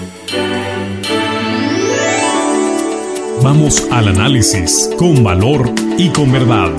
Vamos al análisis con valor y con verdad.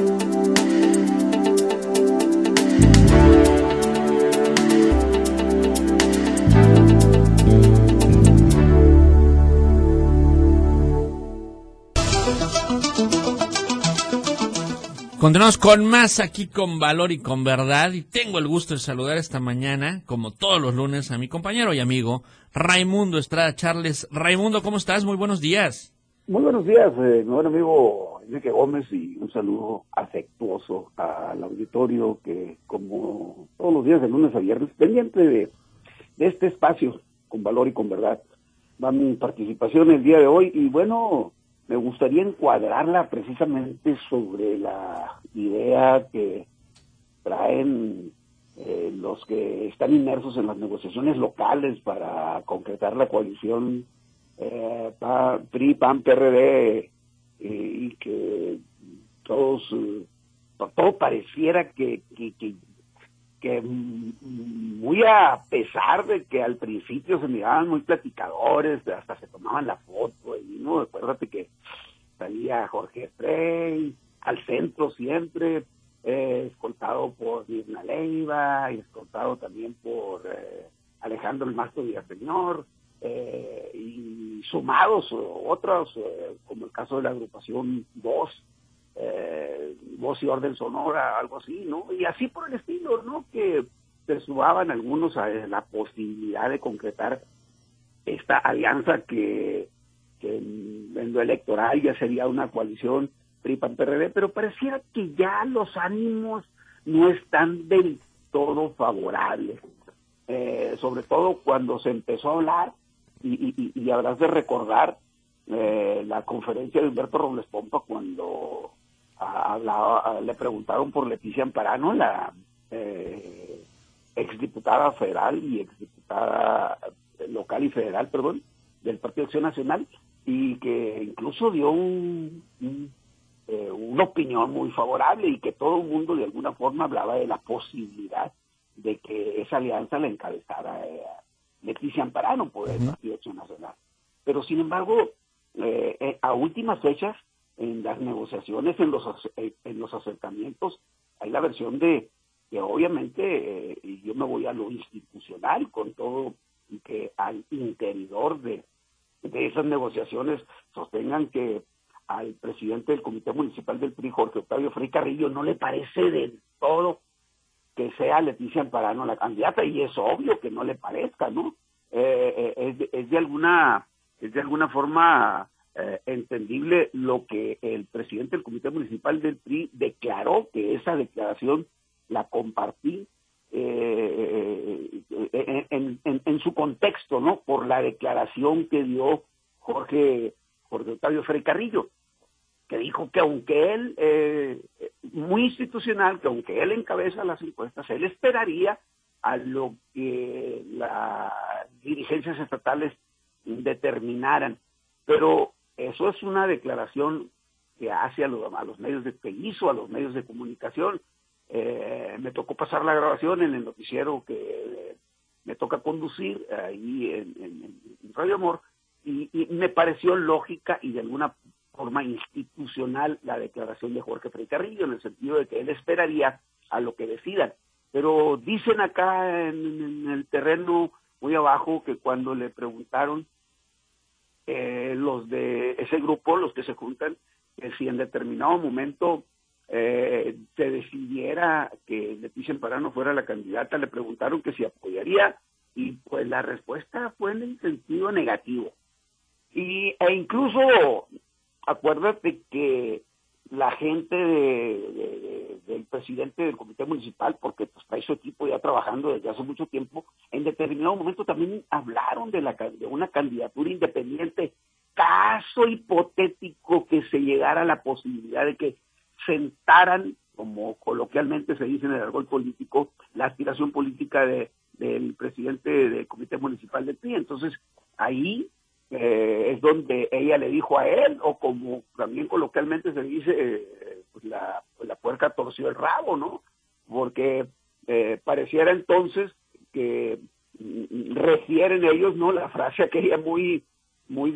Continuamos con más aquí con Valor y con Verdad, y tengo el gusto de saludar esta mañana, como todos los lunes, a mi compañero y amigo Raimundo Estrada Charles. Raimundo, ¿cómo estás? Muy buenos días. Muy buenos días, mi buen amigo Enrique Gómez, y un saludo afectuoso al auditorio que, como todos los días de lunes a viernes, pendiente de este espacio con Valor y con Verdad, va mi participación el día de hoy. Y bueno, me gustaría encuadrarla precisamente sobre la idea que traen los que están inmersos en las negociaciones locales para concretar la coalición PRI, PAN, PRD, y que todo pareciera que muy a pesar de que al principio se miraban muy platicadores, hasta se tomaban la foto, y no, acuérdate que salía Jorge Frey al centro siempre, escoltado por Mirna Leiva, y escoltado también por Alejandro el Mastro Villaseñor, y sumados otros, como el caso de la agrupación Voz y Orden Sonora, algo así, ¿no? Y así por el estilo, ¿no? Que se sumaban algunos a la posibilidad de concretar esta alianza que en lo electoral ya sería una coalición PRI-PAN-PRD, pero pareciera que ya los ánimos no están del todo favorables, sobre todo cuando se empezó a hablar, y habrás de recordar la conferencia de Humberto Robles Pompa cuando le preguntaron por Leticia Amparano, la exdiputada federal y exdiputada local y federal, perdón, del Partido Acción Nacional, y que incluso dio una opinión muy favorable, y que todo el mundo de alguna forma hablaba de la posibilidad de que esa alianza la encabezara Leticia Amparano por el Partido Acción Nacional. Pero sin embargo, a últimas fechas, en las negociaciones, en los acercamientos, hay la versión de que obviamente, y yo me voy a lo institucional con todo, y que al interior de esas negociaciones sostengan que al presidente del Comité Municipal del PRI, Jorge Octavio Frey Carrillo, no le parece del todo que sea Leticia Amparano la candidata, y es obvio que no le parezca, ¿no? Es de alguna forma entendible lo que el presidente del Comité Municipal del PRI declaró, que esa declaración la compartí en su contexto, ¿no? Por la declaración que dio Jorge Octavio Frey Carrillo, que dijo que aunque él, muy institucional, que aunque él encabeza las encuestas, él esperaría a lo que las dirigencias estatales determinaran. Pero eso es una declaración que hace a los medios que hizo a los medios de comunicación. Me tocó pasar la grabación en el noticiero que me toca conducir ahí en Radio Amor, y me pareció lógica y de alguna forma institucional la declaración de Jorge Frey Carrillo, en el sentido de que él esperaría a lo que decidan. Pero dicen acá en el terreno muy abajo que cuando le preguntaron los de ese grupo, los que se juntan, que si en determinado momento se decidiera que Leticia Amparano fuera la candidata, le preguntaron que si apoyaría, y pues la respuesta fue en el sentido negativo. E incluso acuérdate que la gente del presidente del comité municipal, porque pues trae su equipo ya trabajando desde hace mucho tiempo, en determinado momento también hablaron de una candidatura independiente, caso hipotético que se llegara a la posibilidad de que sentaran, como coloquialmente se dice en el argot político, la aspiración política del presidente del comité municipal del PRI. Entonces ahí es donde ella le dijo a él, o como también coloquialmente se dice, pues la puerca torció el rabo, ¿no? Porque pareciera entonces que refieren ellos, ¿no? La frase aquella muy muy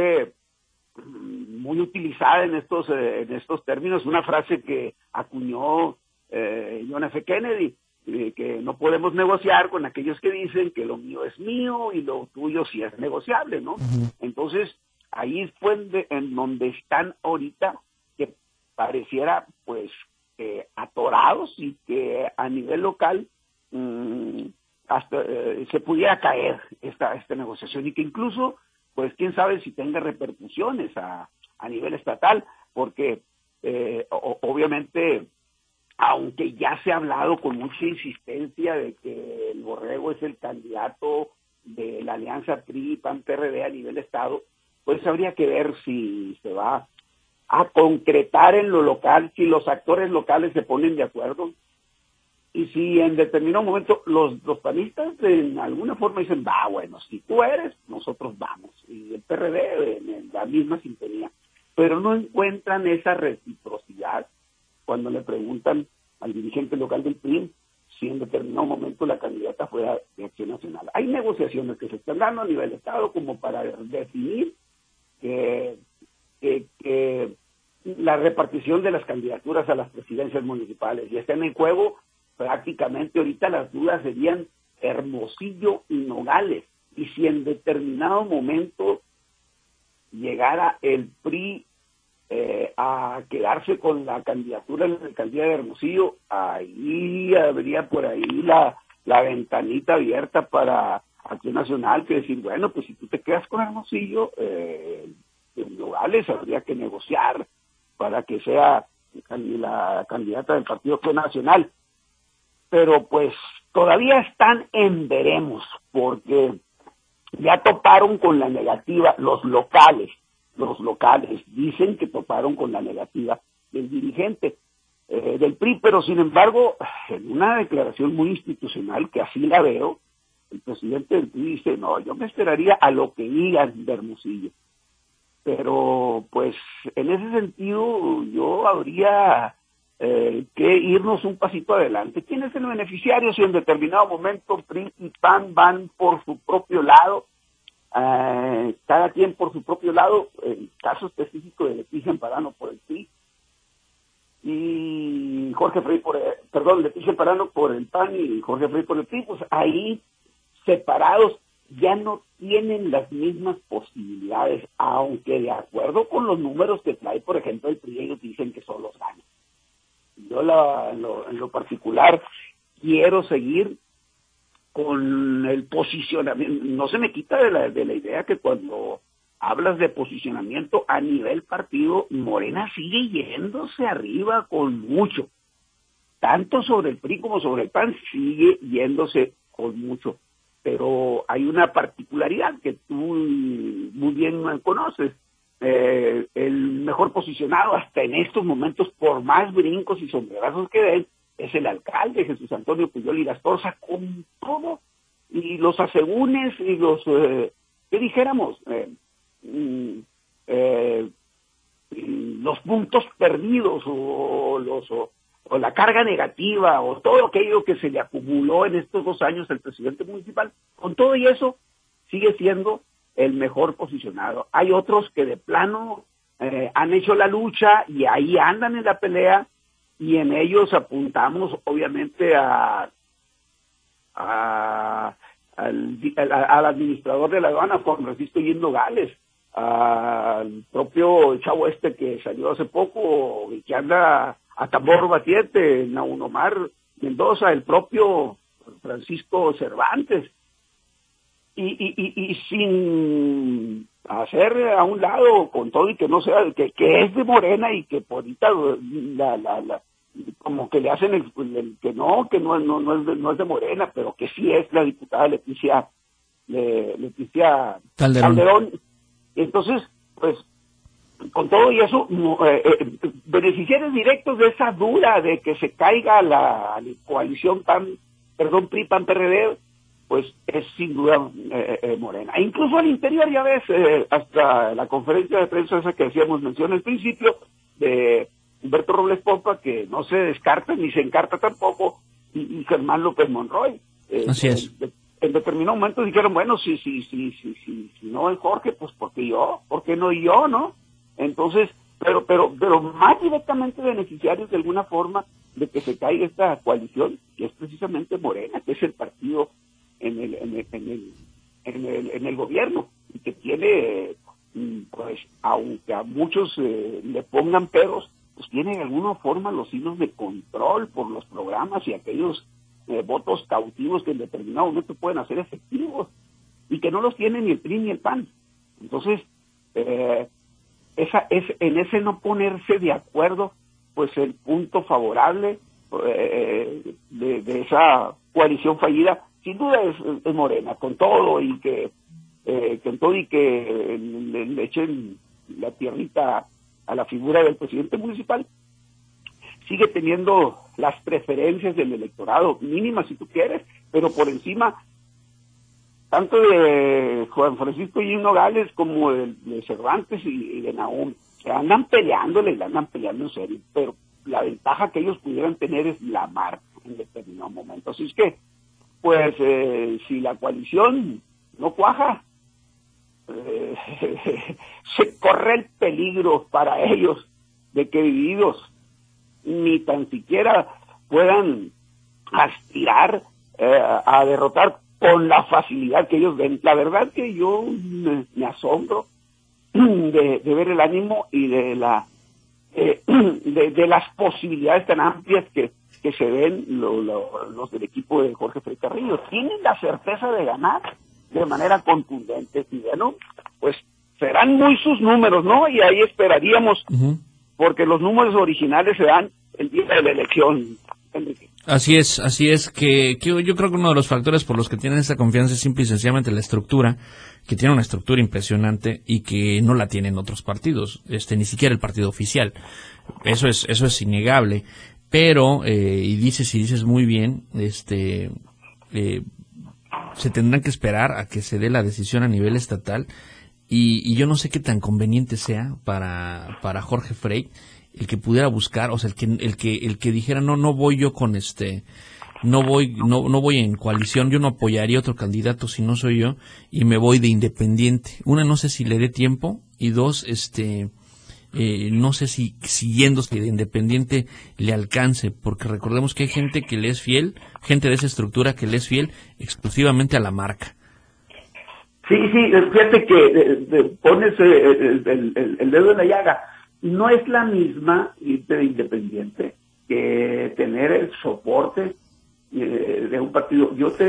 muy utilizada en estos términos, una frase que acuñó John F. Kennedy, que no podemos negociar con aquellos que dicen que lo mío es mío y lo tuyo sí es negociable, ¿no? Entonces, ahí fue en donde están ahorita, que pareciera, pues, atorados, y que a nivel local hasta se pudiera caer esta negociación, y que incluso, pues, quién sabe si tenga repercusiones a nivel estatal, porque obviamente, aunque ya se ha hablado con mucha insistencia de que el Borrego es el candidato de la alianza PRI-PAN-PRD a nivel estado, pues habría que ver si se va a concretar en lo local, si los actores locales se ponen de acuerdo, y si en determinado momento los panistas en alguna forma dicen, bueno, si tú eres, nosotros vamos, y el PRD en la misma sintonía, pero no encuentran esa reciprocidad cuando le preguntan al dirigente local del PRI si en determinado momento la candidata fuera de Acción Nacional. Hay negociaciones que se están dando a nivel Estado como para definir que la repartición de las candidaturas a las presidencias municipales, y está en el juego prácticamente ahorita las dudas serían Hermosillo y Nogales, y si en determinado momento llegara el PRI a quedarse con la candidatura en la alcaldía de Hermosillo, ahí habría por ahí la ventanita abierta para Acción Nacional, que decir, bueno, pues si tú te quedas con Hermosillo, en Nogales habría que negociar para que sea la candidata del Partido Acción Nacional. Pero pues todavía están en veremos, porque ya toparon con la negativa los locales dicen que toparon con la negativa del dirigente del PRI, pero sin embargo, en una declaración muy institucional, que así la veo, el presidente del PRI dice, no, yo me esperaría a lo que digan de Hermosillo. Pero pues en ese sentido yo habría que irnos un pasito adelante. ¿Quién es el beneficiario si en determinado momento PRI y PAN van por su propio lado? Cada quien por su propio lado, el caso específico de Leticia Amparano por el PRI y Jorge Frey Leticia Amparano por el PAN y Jorge Frey por el PRI, pues ahí separados ya no tienen las mismas posibilidades, aunque de acuerdo con los números que trae, por ejemplo, el PRI, ellos dicen que son los ganan. Yo en lo particular quiero seguir con el posicionamiento. No se me quita de la idea que cuando hablas de posicionamiento a nivel partido, Morena sigue yéndose arriba con mucho. Tanto sobre el PRI como sobre el PAN sigue yéndose con mucho. Pero hay una particularidad que tú muy bien conoces. El mejor posicionado hasta en estos momentos, por más brincos y sombrerazos que den, es el alcalde Jesús Antonio Puyol y Gastorza, con todo, y los asegúnes y los, ¿qué dijéramos? Los puntos perdidos o la carga negativa o todo aquello que se le acumuló en estos 2 años al presidente municipal, con todo y eso sigue siendo el mejor posicionado. Hay otros que de plano han hecho la lucha y ahí andan en la pelea, y en ellos apuntamos obviamente al administrador de la aduana, Juan Francisco Yendo Gales, al propio chavo que salió hace poco y que anda a tambor batiente, Naun Omar Mendoza, el propio Francisco Cervantes, y sin hacer a un lado, con todo y que no sea, que es de Morena y que por ahorita como que le hacen el que no es de Morena, pero que sí es la diputada Leticia Calderón. Entonces, pues, con todo y eso, beneficiarios directos de esa duda de que se caiga la coalición PRI-PAN-PRD, pues es sin duda Morena. E incluso al interior, ya ves, hasta la conferencia de prensa esa que hacíamos mención al principio, de Humberto Robles Pompa, que no se descarta ni se encarta tampoco, y Germán López Monroy. Así es. en determinado momento dijeron, bueno, si no es Jorge, pues ¿por qué no yo, no? Entonces, pero más directamente beneficiarios de alguna forma de que se caiga esta coalición, que es precisamente Morena, que es el partido en el gobierno, y que tiene, pues, aunque a muchos le pongan peros, pues tiene de alguna forma los hilos de control por los programas y aquellos votos cautivos que en determinado momento pueden hacer efectivos, y que no los tiene ni el PRI ni el PAN. Entonces, en ese no ponerse de acuerdo, pues el punto favorable de esa coalición fallida, sin duda es Morena, con todo y que le echen la tierrita a la figura del presidente municipal, sigue teniendo las preferencias del electorado, mínimas si tú quieres, pero por encima tanto de Juan Francisco y Nogales como de Cervantes y de Nahum. Que andan peleando en serio, pero la ventaja que ellos pudieran tener es la marca en determinado momento. Así es que, pues, si la coalición no cuaja, se corre el peligro para ellos de que divididos ni tan siquiera puedan aspirar a derrotar con la facilidad que ellos ven. La verdad que yo me asombro de ver el ánimo y de las posibilidades tan amplias que se ven los del equipo de Jorge Frey Carrillo. Tienen la certeza de ganar de manera contundente, y bueno, pues serán muy sus números, ¿no? Y ahí esperaríamos, porque los números originales se dan el día de la elección, Enrique. Así es, que yo creo que uno de los factores por los que tienen esa confianza es simple y sencillamente la estructura, que tiene una estructura impresionante y que no la tienen otros partidos, ni siquiera el partido oficial. Eso es innegable, pero, y dices muy bien, se tendrán que esperar a que se dé la decisión a nivel estatal, y yo no sé qué tan conveniente sea para Jorge Frey el que pudiera buscar, o sea, el que dijera no voy yo con no voy en coalición, yo no apoyaría otro candidato si no soy yo, y me voy de independiente. Una, no sé si le dé tiempo, y dos, no sé si siguiéndose de independiente le alcance, porque recordemos que hay gente que le es fiel, gente de esa estructura que le es fiel exclusivamente a la marca. Sí, fíjate que pones el dedo en la llaga. No es la misma irte de independiente que tener el soporte de un partido.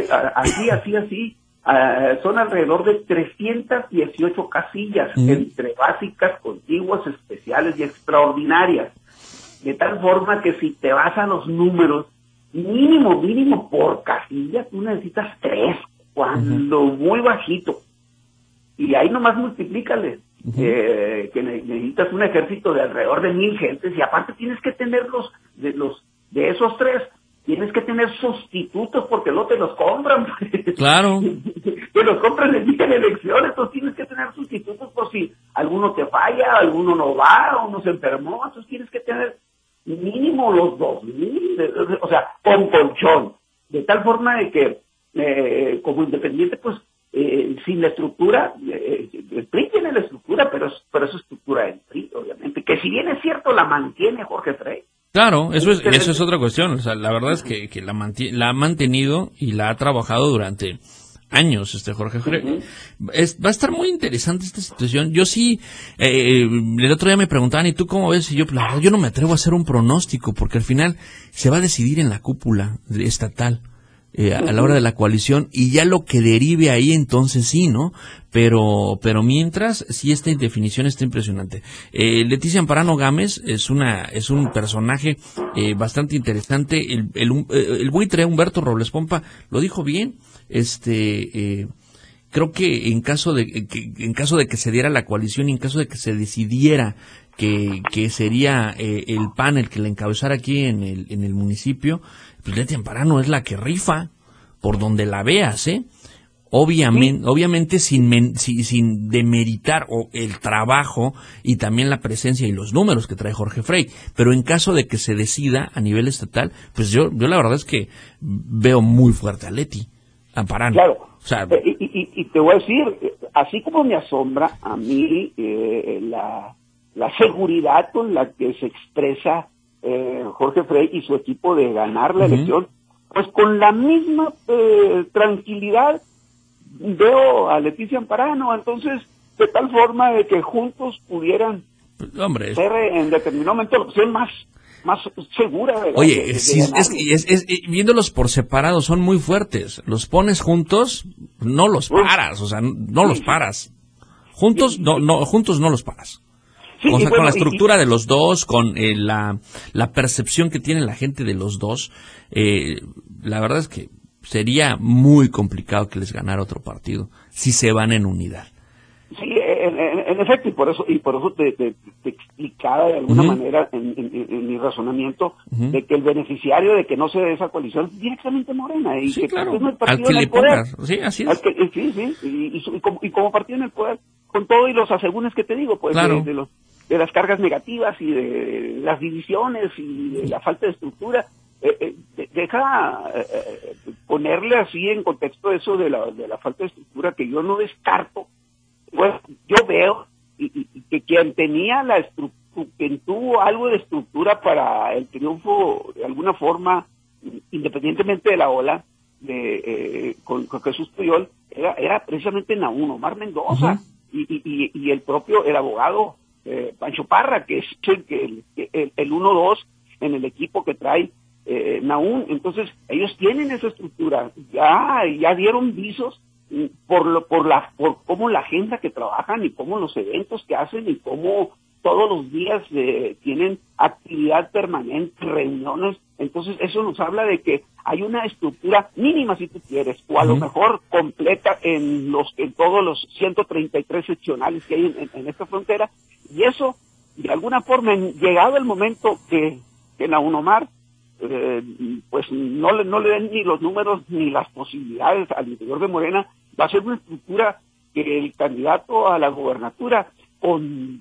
Así, son alrededor de 318 casillas, entre básicas, contiguas, especiales y extraordinarias. De tal forma que si te vas a los números, mínimo por casilla, tú necesitas 3, cuando muy bajito. Y ahí nomás multiplícale. Que necesitas un ejército de alrededor de 1,000 gentes, y aparte tienes que tener de esos 3, tienes que tener sustitutos, porque no te los compran. Claro. Te los compran el día de elecciones, entonces tienes que tener sustitutos por si alguno te falla, alguno no va, uno se enfermó, entonces tienes que tener mínimo los 2,000, o sea, con colchón, de tal forma de que como independiente, pues sin la estructura, el PRI tiene la estructura, pero es estructura del PRI, obviamente, que si bien es cierto la mantiene Jorge Frey. Claro, eso es otra cuestión. O sea, la verdad es que la ha mantenido y la ha trabajado durante años Jorge Frey. Va a estar muy interesante esta situación. Yo sí, el otro día me preguntaban, ¿y tú cómo ves? Y yo, la verdad, yo no me atrevo a hacer un pronóstico, porque al final se va a decidir en la cúpula estatal. A la hora de la coalición, y ya lo que derive ahí, entonces sí, ¿no? Pero mientras, sí, esta indefinición está impresionante. Leticia Amparano Gámez es un personaje bastante interesante. El buitre Humberto Robles Pompa lo dijo bien. Creo que en caso de que se diera la coalición, y en caso de que se decidiera que sería el PAN el que la encabezara aquí en el municipio, pues Leti Amparano es la que rifa por donde la veas, obviamente sin demeritar el trabajo y también la presencia y los números que trae Jorge Frey, pero en caso de que se decida a nivel estatal, pues yo la verdad es que veo muy fuerte a Leti. Amparán. Claro. O sea, y te voy a decir, así como me asombra a mí la seguridad con la que se expresa Jorge Frey y su equipo de ganar la elección, pues con la misma tranquilidad veo a Leticia Amparano, entonces de tal forma de que juntos pudieran ser en determinado momento la opción más segura. Oye, viéndolos por separado son muy fuertes. Los pones juntos, no los paras, o sea, no los paras. Juntos no los paras. Sí, o sea, con la estructura de los dos, con la percepción que tiene la gente de los dos, la verdad es que sería muy complicado que les ganara otro partido si se van en unidad. Sí, en efecto, y por eso te explicaba de alguna manera en mi razonamiento de que el beneficiario de que no se dé esa coalición es directamente Morena, y sí, que claro, el partido al que le pongas, sí, así es. Y como partido en el poder, con todo y los asegúnes que te digo, pues claro. de las cargas negativas y de las divisiones y de la falta de estructura, deja ponerle así en contexto eso de la falta de estructura, que yo no descarto. Pues yo veo y que quien tenía quien tuvo algo de estructura para el triunfo de alguna forma, independientemente de la ola con Jesús Puyol, era precisamente Nahún Omar Mendoza y el abogado Pancho Parra, que es el 1-2 en el equipo que trae Nahún. Entonces ellos tienen esa estructura, ya dieron visos por cómo la agenda que trabajan y cómo los eventos que hacen y cómo todos los días tienen actividad permanente, reuniones. Entonces eso nos habla de que hay una estructura mínima, si tú quieres, o a lo mejor completa en todos los 133 seccionales que hay en esta frontera, y eso de alguna forma, llegado el momento que Nahún Omar pues no le den ni los números ni las posibilidades al interior de Morena, va a ser una estructura que el candidato a la gobernatura con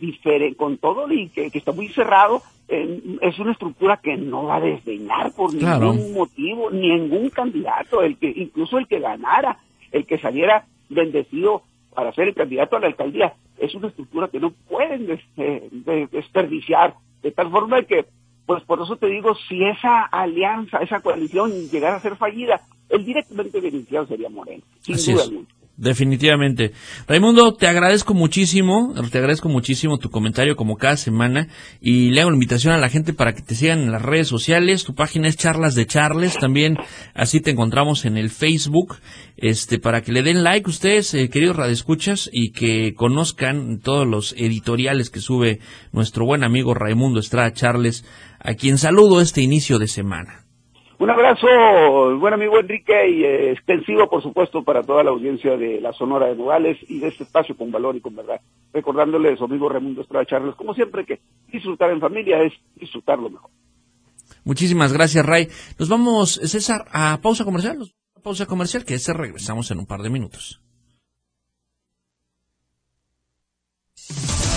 todo y que está muy cerrado, es una estructura que no va a desdeñar por ningún motivo, ningún candidato, incluso el que ganara, el que saliera bendecido para ser el candidato a la alcaldía, es una estructura que no pueden desperdiciar, de tal forma que, pues por eso te digo, si esa alianza, esa coalición llegara a ser fallida, el directamente beneficiado sería Morena, sin duda alguna. Definitivamente. Raimundo, te agradezco muchísimo tu comentario como cada semana, y le hago la invitación a la gente para que te sigan en las redes sociales. Tu página es Charlas de Charles, también así te encontramos en el Facebook, para que le den like ustedes, queridos radioescuchas, y que conozcan todos los editoriales que sube nuestro buen amigo Raimundo Estrada Charles, a quien saludo este inicio de semana. Un abrazo, buen amigo Enrique, y extensivo, por supuesto, para toda la audiencia de la Sonora de Nogales y de este espacio con valor y con verdad. Recordándole a su amigo Raimundo Estrada Charles, como siempre, que disfrutar en familia es disfrutar lo mejor. Muchísimas gracias, Ray. Nos vamos, César, a pausa comercial, que regresamos en un par de minutos.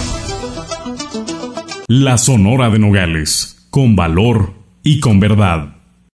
La Sonora de Nogales, con valor y con verdad.